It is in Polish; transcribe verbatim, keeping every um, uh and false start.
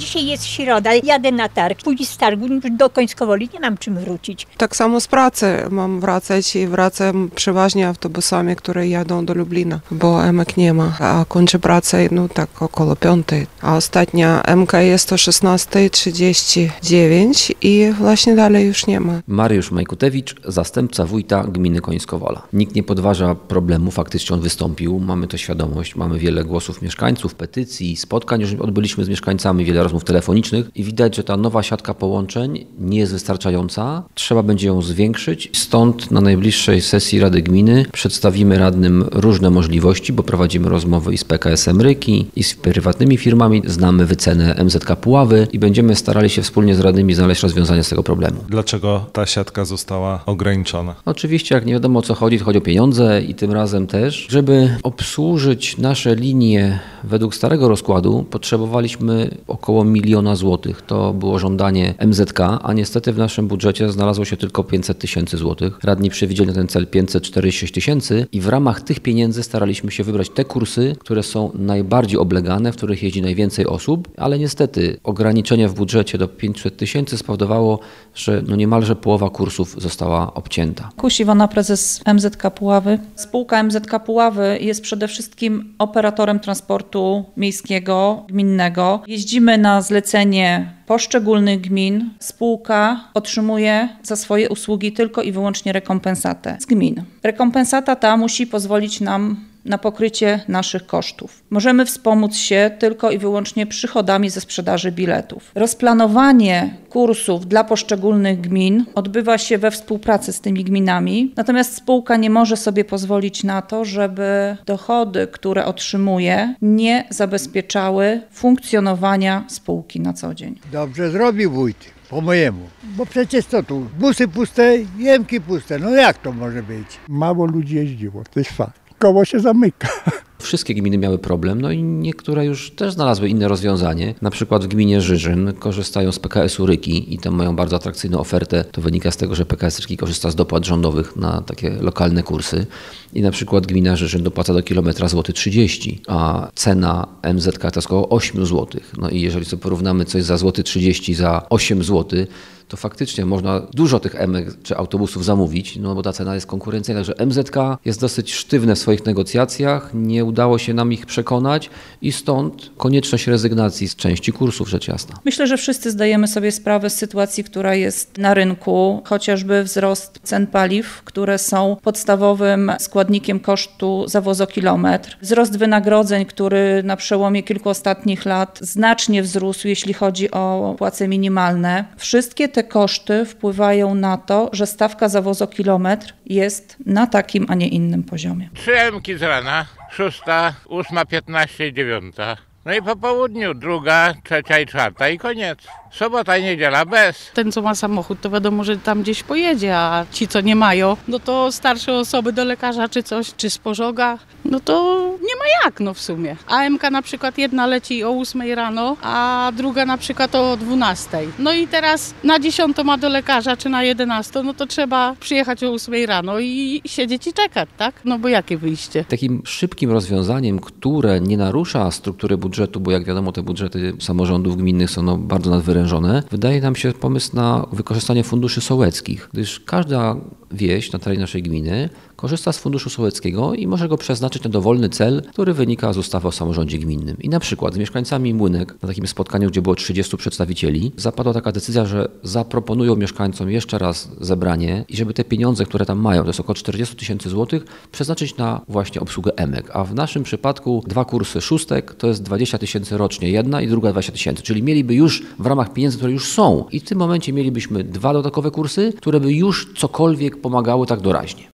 Dzisiaj jest środa, jadę na targ. Pójść z targu do Końskowoli nie mam czym wrócić. Tak samo z pracy mam wracać i wracam przeważnie autobusami, które jadą do Lublina, bo emek nie ma. A kończę pracę no tak około piątej. A ostatnia emka jest o szesnasta trzydzieści dziewięć i właśnie dalej już nie ma. Mariusz Majkutewicz, zastępca wójta gminy Końskowola. Nikt nie podważa problemu, faktycznie on wystąpił, mamy to świadomość, mamy wiele głosów mieszkańców, petycji, spotkań, już odbyliśmy z mieszkańcami wiele rozmów telefonicznych i widać, że ta nowa siatka połączeń nie jest wystarczająca. Trzeba będzie ją zwiększyć. Stąd na najbliższej sesji Rady Gminy przedstawimy radnym różne możliwości, bo prowadzimy rozmowy i z P K S-em Ryki, i z prywatnymi firmami. Znamy wycenę M Z K Puławy i będziemy starali się wspólnie z radnymi znaleźć rozwiązanie z tego problemu. Dlaczego ta siatka została ograniczona? Oczywiście, jak nie wiadomo o co chodzi, to chodzi o pieniądze i tym razem też. Żeby obsłużyć nasze linie według starego rozkładu, potrzebowaliśmy około miliona złotych. To było żądanie M Z K, a niestety w naszym budżecie znalazło się tylko pięćset tysięcy złotych. Radni przewidzieli na ten cel pięćset czterdzieści sześć tysięcy i w ramach tych pieniędzy staraliśmy się wybrać te kursy, które są najbardziej oblegane, w których jeździ najwięcej osób, ale niestety ograniczenie w budżecie do pięćset tysięcy spowodowało, że no niemalże połowa kursów została obcięta. Kuś Iwona, prezes M Z K Puławy. Spółka M Z K Puławy jest przede wszystkim operatorem transportu miejskiego, gminnego. Jeździmy na zlecenie poszczególnych gmin. Spółka otrzymuje za swoje usługi tylko i wyłącznie rekompensatę z gmin. Rekompensata ta musi pozwolić nam na pokrycie naszych kosztów. Możemy wspomóc się tylko i wyłącznie przychodami ze sprzedaży biletów. Rozplanowanie kursów dla poszczególnych gmin odbywa się we współpracy z tymi gminami, natomiast spółka nie może sobie pozwolić na to, żeby dochody, które otrzymuje, nie zabezpieczały funkcjonowania spółki na co dzień. Dobrze zrobił wójt, po mojemu. Bo przecież co tu, busy puste, jemki puste, no jak to może być? Mało ludzi jeździło, to jest fakt. Koło się zamyka. Wszystkie gminy miały problem, no i niektóre już też znalazły inne rozwiązanie. Na przykład w gminie Żyżyn korzystają z P K S-u Ryki i tam mają bardzo atrakcyjną ofertę. To wynika z tego, że P K S Ryki korzysta z dopłat rządowych na takie lokalne kursy. I na przykład gmina Żyżyn dopłaca do kilometra złoty trzydzieści, a cena M Z K to jest około osiem złotych. No i jeżeli sobie porównamy coś za złoty trzydzieści za osiem złotych, to faktycznie można dużo tych emek czy autobusów zamówić, no bo ta cena jest konkurencyjna. Także M Z K jest dosyć sztywne w swoich negocjacjach, nie udało się nam ich przekonać i stąd konieczność rezygnacji z części kursów, rzecz jasna. Myślę, że wszyscy zdajemy sobie sprawę z sytuacji, która jest na rynku, chociażby wzrost cen paliw, które są podstawowym składnikiem kosztu za wozokilometr. Wzrost wynagrodzeń, który na przełomie kilku ostatnich lat znacznie wzrósł, jeśli chodzi o płace minimalne. Wszystkie te koszty wpływają na to, że stawka za wozokilometr jest na takim, a nie innym poziomie. Trzy emki z rana, szósta, ósma, piętnaście i dziewiąta. No i po południu druga, trzecia i czwarta i koniec. Sobota i niedziela bez. Ten, co ma samochód, to wiadomo, że tam gdzieś pojedzie, a ci, co nie mają, no to starsze osoby do lekarza czy coś, czy z pożoga, no to nie ma jak, no w sumie. A emka na przykład jedna leci o ósmej rano, a druga na przykład o dwunastej. No i teraz na dziesiątą ma do lekarza, czy na jedenastą, no to trzeba przyjechać o ósmej rano i siedzieć i czekać, tak? No bo jakie wyjście? Takim szybkim rozwiązaniem, które nie narusza struktury budżetu, bo jak wiadomo, te budżety samorządów gminnych są no, bardzo nadwyrężone, wydaje nam się pomysł na wykorzystanie funduszy sołeckich, gdyż każda wieś na terenie naszej gminy korzysta z funduszu sołeckiego i może go przeznaczyć na dowolny cel, który wynika z ustawy o samorządzie gminnym. I na przykład z mieszkańcami Młynek na takim spotkaniu, gdzie było trzydziestu przedstawicieli, zapadła taka decyzja, że zaproponują mieszkańcom jeszcze raz zebranie i żeby te pieniądze, które tam mają, to jest około czterdzieści tysięcy złotych, przeznaczyć na właśnie obsługę emek. A w naszym przypadku dwa kursy szóstek to jest dwadzieścia tysięcy rocznie jedna i druga dwadzieścia tysięcy, czyli mieliby już w ramach pieniędzy, które już są i w tym momencie mielibyśmy dwa dodatkowe kursy, które by już cokolwiek pomagały tak doraźnie.